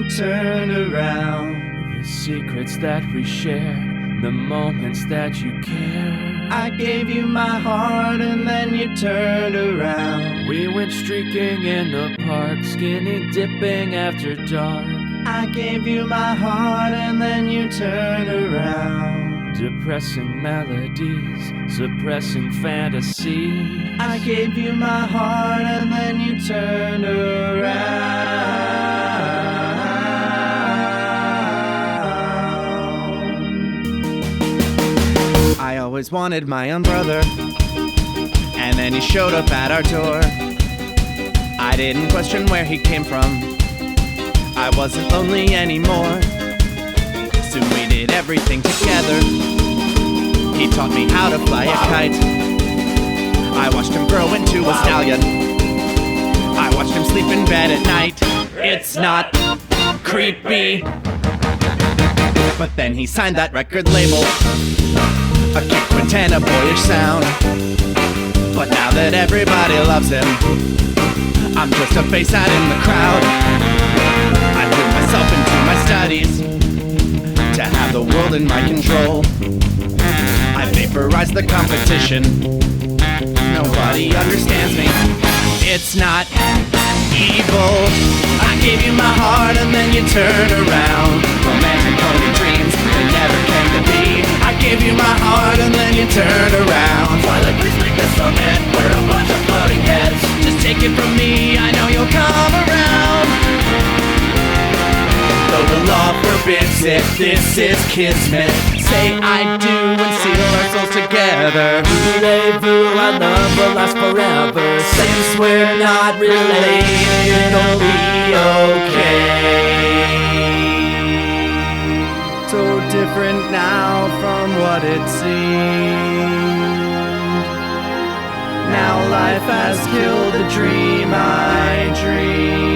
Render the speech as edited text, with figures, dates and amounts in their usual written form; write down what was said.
turned around. The secrets that we shared, the moments that you cared. I gave you my heart and then you turned around. We went streaking in the park, skinny dipping after dark. I gave you my heart and then you turned around. Depressing melodies, suppressing fantasy. I gave you my heart and then you turned around. I always wanted my own brother, and then he showed up at our door. I didn't question where he came from, I wasn't lonely anymore. Soon we did everything together. He taught me how to fly a kite. I watched him grow into a stallion. I watched him sleep in bed at night. It's not creepy. But then he signed that record label, a kick quintet, a boyish sound. But now that everybody loves him, I'm just a face out in the crowd. I put myself into my studies to have the world in my control. I vaporize the competition. Nobody understands me. It's not evil. I gave you my heart and then you turned around. Romantic pony dreams that never came to be. I gave you my heart and then you turned around. Twilight, please make this a man. We're a bunch of floating heads. Just take it from me, I know you'll come around. Though the law forbids it, this is kismet. Say I do and seal our souls together. Voulez-vous, our love will last forever. Since we're not related, it'll be okay. So different now from what it seemed. Now life has killed the dream I dreamed.